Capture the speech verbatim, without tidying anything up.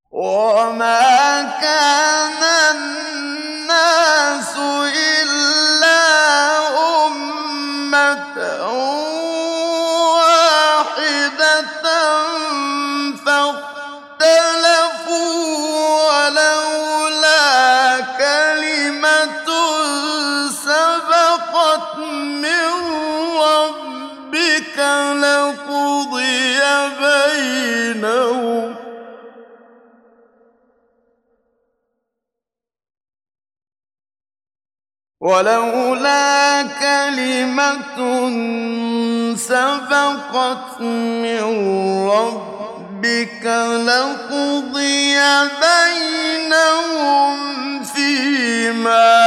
وما كان الناس إلا أمة واحدة فاختلفوا ولولا كلمة سبقت من ربك لقضي بينهم ولولا كلمة سبقت من ربك لقضي بينهم فيما